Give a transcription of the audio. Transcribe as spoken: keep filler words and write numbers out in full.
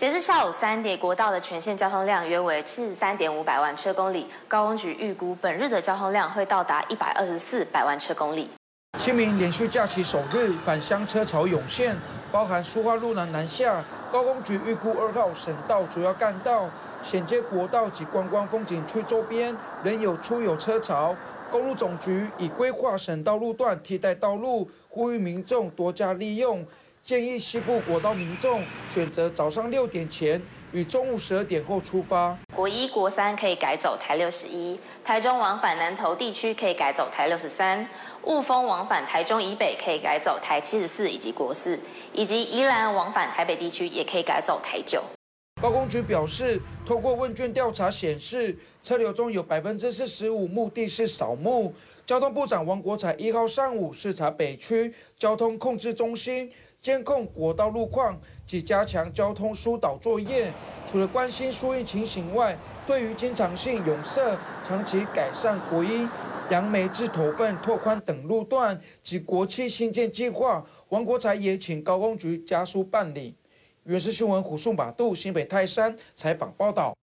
截至下午三点，国道的全线交通量约为七十三点五百万车公里。高工局预估本日的交通量会到达一百二十四百万车公里。 清明连续假期首日，返乡车潮涌现，包含苏花路南南下。高工局预估二号省道主要干道、衔接国道及观光风景区周边仍有出有车潮。公路总局已规划省道路段替代道路，呼吁民众多加利用。建议西部国道民众选择早上六点前与中午十二点后出发。 国一、国三可以改走台六十一，台中往返南投地区可以改走台六十三，雾峰往返台中以北可以改走台七十四以及国四，以及宜兰往返台北地区也可以改走台九。 高工局表示，透过问卷调查显示，车流中有百分之四十五目的是扫墓。交通部长王国材一号上午视察北区交通控制中心，监控国道路况及加强交通疏导作业。除了关心疏运情形外，对于经常性拥塞、长期改善国一、杨梅至头份拓宽等路段及国七新建计划，王国材也请高工局加速办理。原视新闻虎树马杜新北泰山采访报道。